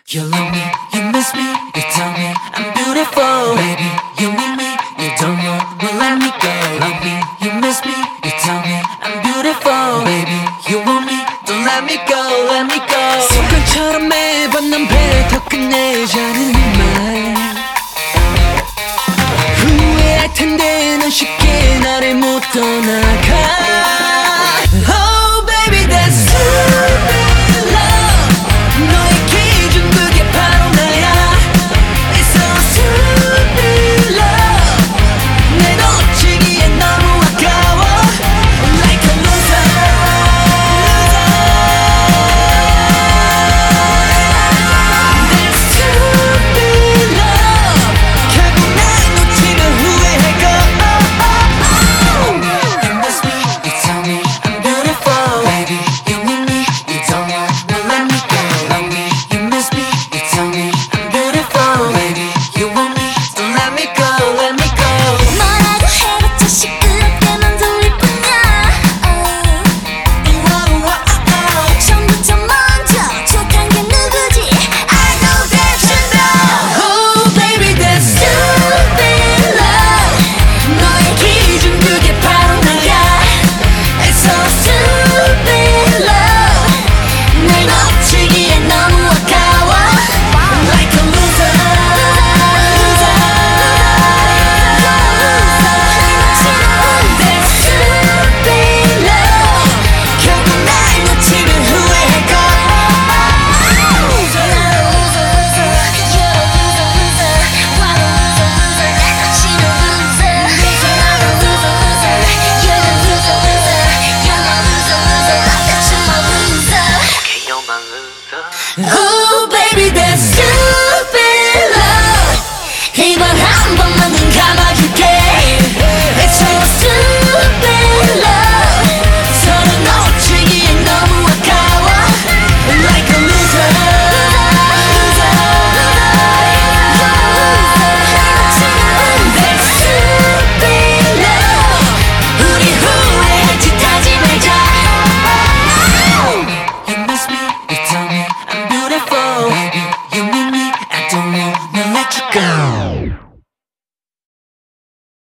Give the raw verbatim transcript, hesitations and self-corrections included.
You love me, you miss me, you tell me I'm beautiful. Baby, you need me, you don't know, well let me go. Love me, you miss me, you tell me I'm beautiful. Baby, you want me, don't let me go, let me go. 습관처럼 매번 넌 뱉어 끝내자는 말 후회할 텐데 넌 쉽게 나를 못 떠나가.